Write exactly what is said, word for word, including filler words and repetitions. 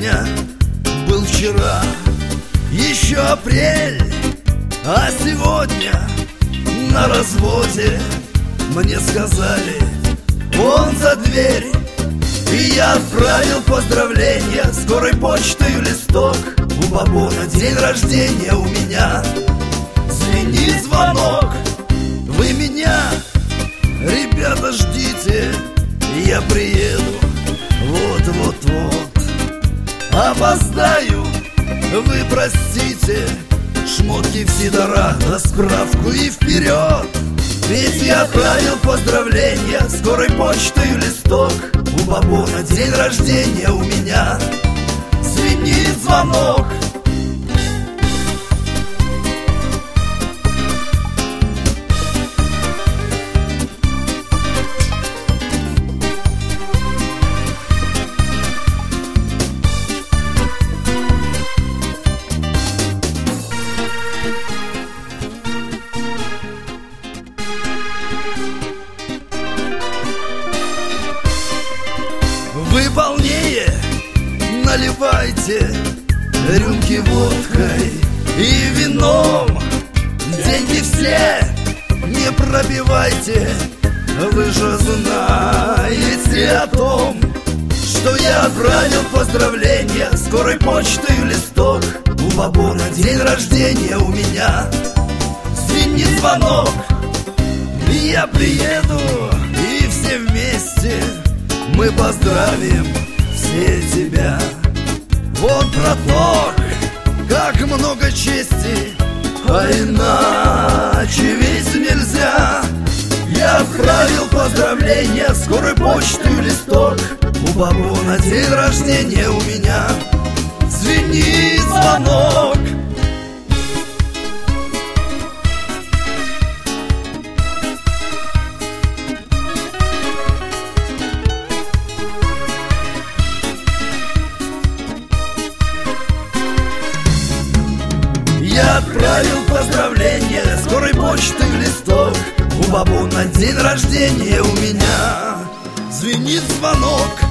меня был вчера, еще апрель, а сегодня на разводе. Мне сказали, он за дверь, и я отправил поздравления скорой почтою листок. У бабуна день рождения, у меня звенит звонок. Вы меня, ребята, ждите, я приеду вот-вот-вот. Опоздаю, вы простите, шмотки в сидорах, да справку и вперед. Ведь я отправил поздравления скорой почтою листок. У бабуна день рождения, у меня звенит звонок. Вы полнее наливайте рюмки водкой и вином. Деньги все не пробивайте. Вы же знаете о том, что я отправил поздравления скорой почтою листок. У бабуна день рождения, у меня звенит звонок. Я приеду, и все вместе мы поздравим все тебя. Вот про то, как много чести, а иначе ведь нельзя. Я отправил поздравления скорой почтою листок. У бабуна день рождения, у меня звенит звонок. Я отправил поздравления скорой почтою листок. У бабуна день рождения, у меня звенит звонок.